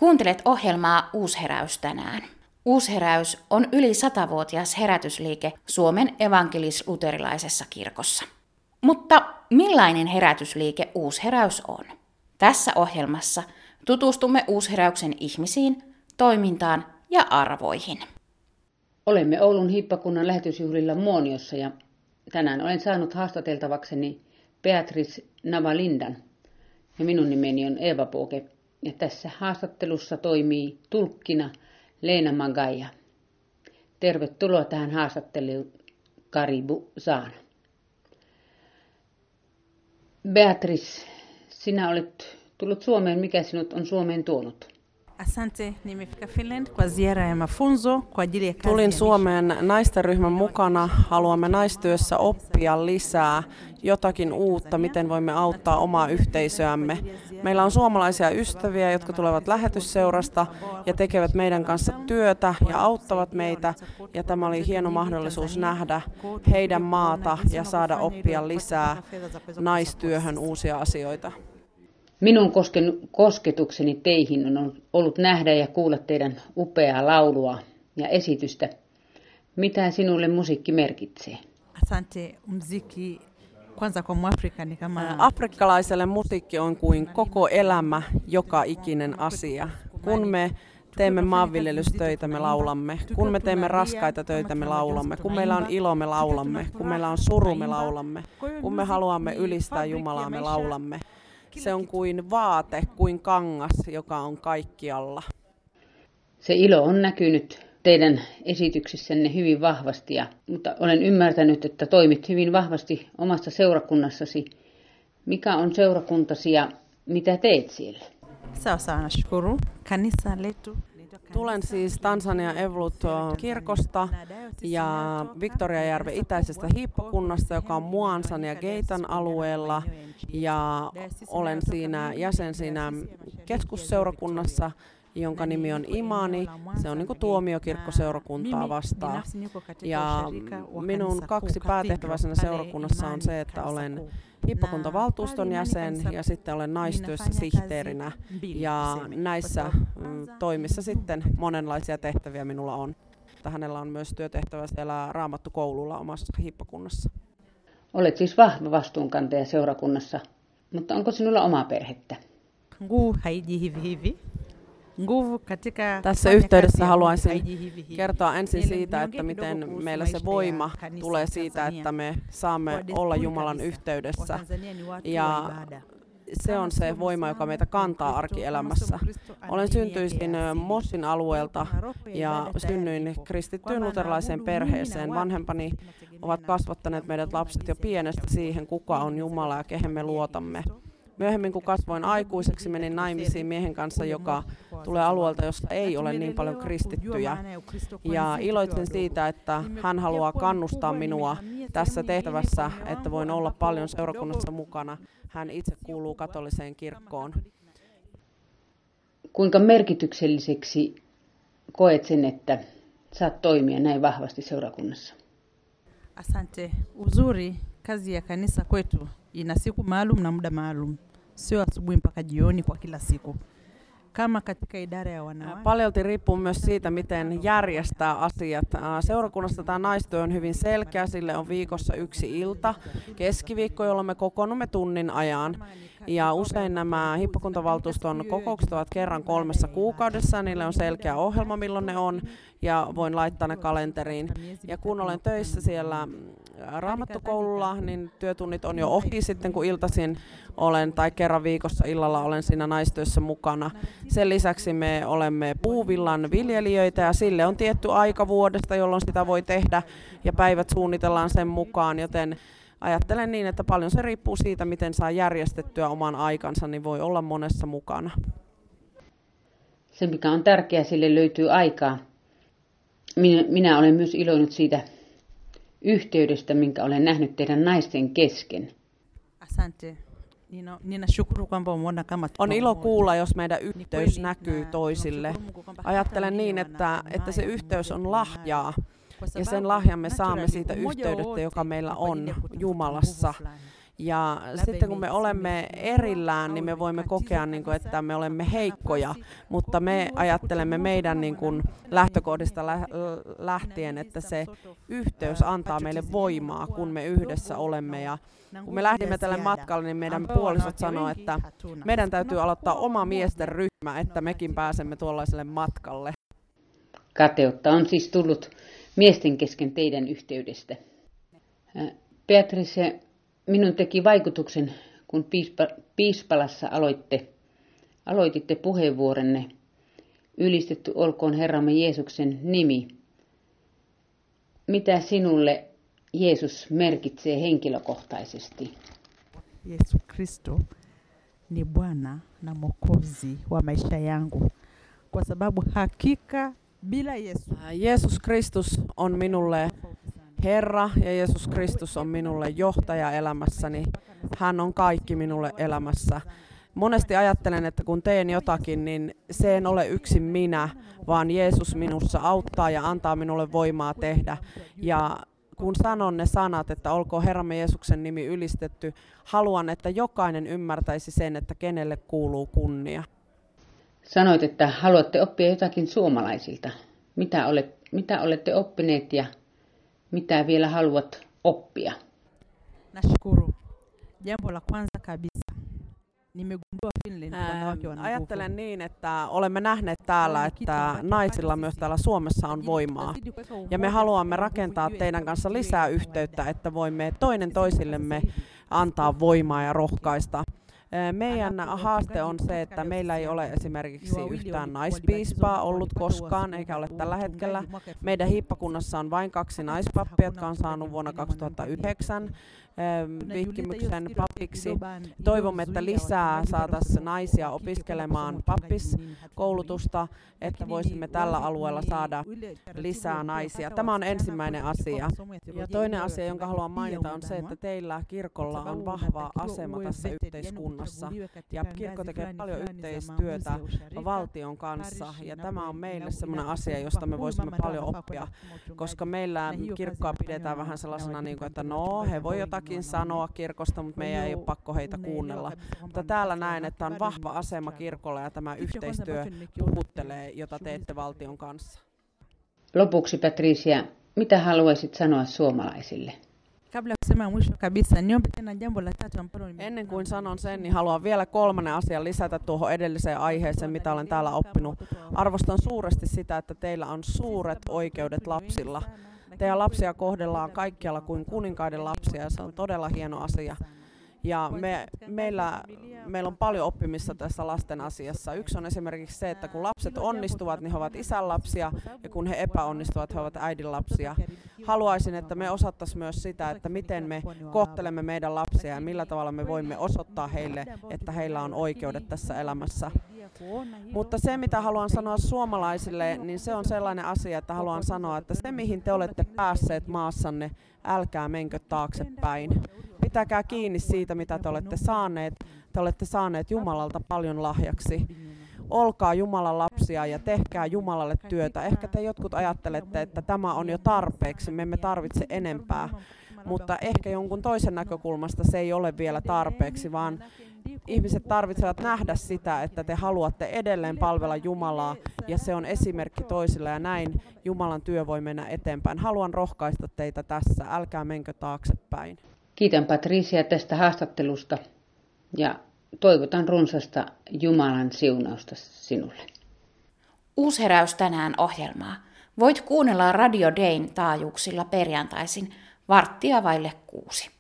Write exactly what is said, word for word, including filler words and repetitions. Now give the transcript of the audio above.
Kuuntelet ohjelmaa Uusheräys tänään. Uusheräys on yli satavuotias herätysliike Suomen evankelis-luterilaisessa kirkossa. Mutta millainen herätysliike Uusheräys on? Tässä ohjelmassa tutustumme Uusheräyksen ihmisiin, toimintaan ja arvoihin. Olemme Oulun hiippakunnan lähetysjuhlilla Muoniossa ja tänään olen saanut haastateltavakseni Beatrice Navalindan ja minun nimeni on Eva Pooke. Ja tässä haastattelussa toimii tulkkina Leena Magaja. Tervetuloa tähän haastatteluun, Karibu Saana. Beatrice, sinä olet tullut Suomeen. Mikä sinut on Suomeen tuonut? Asante, nimefika Finland kwa ziara ya mafunzo kwa ajili ya kazi. Tulin Suomeen naisten ryhmän mukana. Haluamme naistyössä oppia lisää jotakin uutta, miten voimme auttaa omaa yhteisöämme. Meillä on suomalaisia ystäviä, jotka tulevat lähetysseurasta ja tekevät meidän kanssa työtä ja auttavat meitä. Ja tämä oli hieno mahdollisuus nähdä heidän maata ja saada oppia lisää naistyöhön uusia asioita. Minun kosketukseni teihin on ollut nähdä ja kuulla teidän upeaa laulua ja esitystä. Mitä sinulle musiikki merkitsee? Asante, muziki kwanza kwa Mwafrika ni kama Afrikkalaiselle musiikki on kuin koko elämä, joka ikinen asia. Kun me teemme maanviljelystöitä, me laulamme. Kun me teemme raskaita töitä, me laulamme. Kun meillä on ilo, me laulamme. Kun meillä on suru, me laulamme. Kun me haluamme ylistää Jumalaa, me laulamme. Se on kuin vaate, kuin kangas, joka on kaikkialla. Se ilo on näkynyt teidän esityksessänne hyvin vahvasti, ja, mutta olen ymmärtänyt, että toimit hyvin vahvasti omassa seurakunnassasi. Mikä on seurakuntasi ja mitä teet siellä? Sawa sawa, nashukuru. Kanisa letu. Tulen siis Tansania Evolut-kirkosta ja Victoriajärven itäisestä hiippakunnasta, joka on Muansan ja Geitan alueella. Ja olen siinä jäsen siinä keskusseurakunnassa, jonka nimi on Imani. Se on niin kuin tuomiokirkkoseurakuntaa vastaan. Ja minun kaksi päätehtävää siinä seurakunnassa on se, että olen hiippakuntavaltuuston jäsen ja sitten olen naistyössä sihteerinä. Ja näissä mm, toimissa sitten monenlaisia tehtäviä minulla on. Hänellä on myös työtehtävä siellä Raamattukoululla omassa hiippakunnassa. Olet siis vahva vastuunkantaja seurakunnassa, mutta onko sinulla omaa perhettä? Nguu haiji hivi hivi. Tässä yhteydessä haluaisin kertoa ensin siitä, että miten meillä se voima tulee siitä, että me saamme olla Jumalan yhteydessä. Ja se on se voima, joka meitä kantaa arkielämässä. Olen syntyisin Mossin alueelta ja synnyin kristittyyn luterilaiseen perheeseen. Vanhempani ovat kasvattaneet meidät lapset jo pienestä siihen, kuka on Jumala ja kehen me luotamme. Myöhemmin kun kasvoin aikuiseksi, menin naimisiin miehen kanssa, joka tulee alueelta, jossa ei ole niin paljon kristittyjä. Ja iloitsen siitä, että hän haluaa kannustaa minua tässä tehtävässä, että voin olla paljon seurakunnassa mukana. Hän itse kuuluu katoliseen kirkkoon. Kuinka merkitykselliseksi koet sen, että saat toimia näin vahvasti seurakunnassa? Asante. Uzuri, kazi ya kanisa kwetu ina siku maalum na muda maalum. Sio asubuhi mpaka jioni kwa kila siku. Kama katika idara ya wanawake. Paljolti riippuu myös siitä, miten järjestää asiat. Seurakunnassa tämä naistyö on hyvin selkeä. Sille on viikossa yksi ilta, keskiviikko, jolloin me kokoonnumme tunnin ajan. Ja usein nämä hiippakuntavaltuuston kokoukset ovat kerran kolmessa kuukaudessa. Niille on selkeä ohjelma, milloin ne on, ja voin laittaa ne kalenteriin. Ja kun olen töissä siellä Raamattukoululla, niin työtunnit on jo ohi sitten, kun iltaisin olen, tai kerran viikossa illalla olen siinä naistyössä mukana. Sen lisäksi me olemme puuvillan viljelijöitä, ja sille on tietty aika vuodesta, jolloin sitä voi tehdä, ja päivät suunnitellaan sen mukaan, joten ajattelen niin, että paljon se riippuu siitä, miten saa järjestettyä oman aikansa, niin voi olla monessa mukana. Se, mikä on tärkeää, sille löytyy aikaa. Minä, minä olen myös iloinut siitä yhteydestä, minkä olen nähnyt teidän naisten kesken. Asante. Ninashukuru kwamba umeona kama on ilo kuulla, jos meidän yhteys näkyy toisille. Ajattelen niin, että, että se yhteys on lahjaa. Ja sen lahjan me saamme siitä yhteydestä, joka meillä on Jumalassa. Ja sitten kun me olemme erillään, niin me voimme kokea, niin kuin, että me olemme heikkoja, mutta me ajattelemme meidän niin kuin, lähtökohdista lähtien, että se yhteys antaa meille voimaa, kun me yhdessä olemme. Ja kun me lähdimme tälle matkalle, niin meidän puolisot sanoo, että meidän täytyy aloittaa oma miesten ryhmä, että mekin pääsemme tuollaiselle matkalle. Kateutta on siis tullut miesten kesken teidän yhteydestä. Beatrice, minun teki vaikutuksen, kun piispa, Piispalassa aloitte, aloititte puheenvuorenne. Ylistetty olkoon Herramme Jeesuksen nimi. Mitä sinulle Jeesus merkitsee henkilökohtaisesti? Yesu Kristo ni Bwana na Mwokozi wa maisha yangu, kwa sababu hakika bila Yesu. Jeesus Kristus on minulle Herra ja Jeesus Kristus on minulle johtaja elämässäni. Hän on kaikki minulle elämässä. Monesti ajattelen, että kun teen jotakin, niin se en ole yksin minä, vaan Jeesus minussa auttaa ja antaa minulle voimaa tehdä. Ja kun sanon ne sanat, että olkoon Herramme Jeesuksen nimi ylistetty, haluan, että jokainen ymmärtäisi sen, että kenelle kuuluu kunnia. Sanoit, että haluatte oppia jotakin suomalaisilta. Mitä, olet, mitä olette oppineet ja mitä vielä haluat oppia? Nashukuru. Jambo la kwanza kabisa. Nimegundua Finland wanawake wana nguvu. Ajattelen niin, että olemme nähneet täällä, että naisilla myös täällä Suomessa on voimaa. Ja me haluamme rakentaa teidän kanssa lisää yhteyttä, että voimme toinen toisillemme antaa voimaa ja rohkaista. Meidän haaste on se, että meillä ei ole esimerkiksi yhtään naispiispaa ollut koskaan, eikä ole tällä hetkellä. Meidän hiippakunnassa on vain kaksi naispappia, jotka on saanut vuonna kaksituhattayhdeksän vihkimyksen papiksi. Toivomme, että lisää saataisiin naisia opiskelemaan pappiskoulutusta, että voisimme tällä alueella saada lisää naisia. Tämä on ensimmäinen asia. Ja toinen asia, jonka haluan mainita, on se, että teillä kirkolla on vahva asema tässä yhteiskunnassa. Ja kirkko tekee paljon yhteistyötä valtion kanssa. Ja tämä on meille sellainen asia, josta me voisimme paljon oppia, koska meillä kirkkoa pidetään vähän sellaisena, niin kuin, että no, he voi jotakin sanoa kirkosta, mutta meidän ei ole pakko heitä kuunnella. Mutta täällä näen, että on vahva asema kirkolla ja tämä yhteistyö puhuttelee, jota teette valtion kanssa. Lopuksi Patricia, mitä haluaisit sanoa suomalaisille? Ennen kuin sanon sen, niin haluan vielä kolmannen asian lisätä tuohon edelliseen aiheeseen, mitä olen täällä oppinut. Arvostan suuresti sitä, että teillä on suuret oikeudet lapsilla. Teidän lapsia kohdellaan kaikkialla kuin kuninkaiden lapsia ja se on todella hieno asia. Ja me, meillä, meillä on paljon oppimista tässä lasten asiassa. Yksi on esimerkiksi se, että kun lapset onnistuvat, niin he ovat isän lapsia, ja kun he epäonnistuvat, he ovat äidin lapsia. Haluaisin, että me osattaisiin myös sitä, että miten me kohtelemme meidän lapsia ja millä tavalla me voimme osoittaa heille, että heillä on oikeudet tässä elämässä. Mutta se, mitä haluan sanoa suomalaisille, niin se on sellainen asia, että haluan sanoa, että se, mihin te olette päässeet maassanne, älkää menkö taaksepäin. Pitäkää kiinni siitä, mitä te olette saaneet. Te olette saaneet Jumalalta paljon lahjaksi. Olkaa Jumalan lapsia ja tehkää Jumalalle työtä. Ehkä te jotkut ajattelette, että tämä on jo tarpeeksi, me emme tarvitse enempää. Mutta ehkä jonkun toisen näkökulmasta se ei ole vielä tarpeeksi, vaan ihmiset tarvitsevat nähdä sitä, että te haluatte edelleen palvella Jumalaa ja se on esimerkki toisille ja näin Jumalan työ voi mennä eteenpäin. Haluan rohkaista teitä tässä, älkää menkö taaksepäin. Kiitän Patricia tästä haastattelusta ja toivotan runsasta Jumalan siunausta sinulle. Uusheräys tänään ohjelmaa. Voit kuunnella Radio Dayn taajuuksilla perjantaisin varttia vaille kuusi.